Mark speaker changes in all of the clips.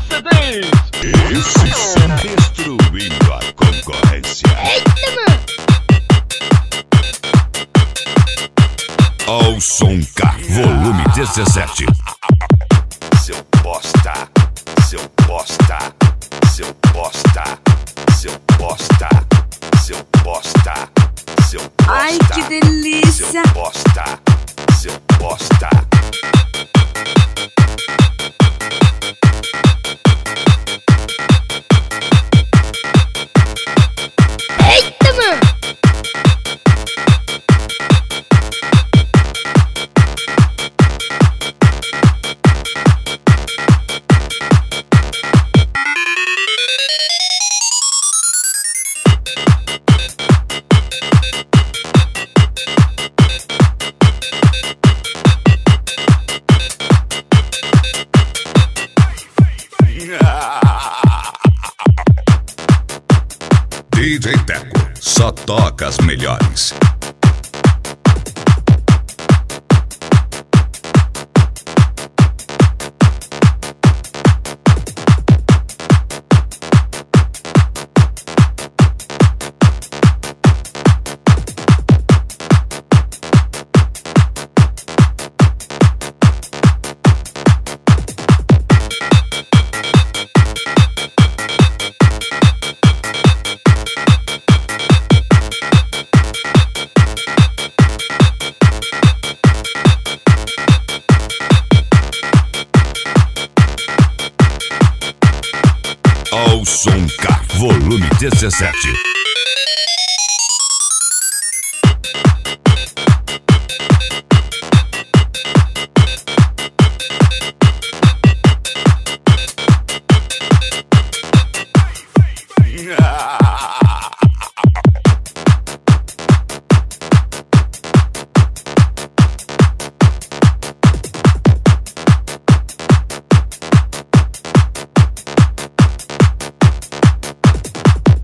Speaker 1: CDs.
Speaker 2: Esse som destruindo a concorrência.
Speaker 1: Eita, mano.
Speaker 2: Ao som K, volume 17.
Speaker 3: Seu bosta, seu bosta, seu bosta, seu bosta, seu bosta, seu bosta.
Speaker 4: Ai, que delícia!
Speaker 3: Seu bosta, seu bosta.
Speaker 1: Eita, mano.
Speaker 2: DJ Teco, só toca as melhores. Ao som K, volume 17.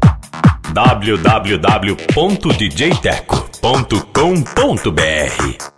Speaker 5: www.djteco.com.br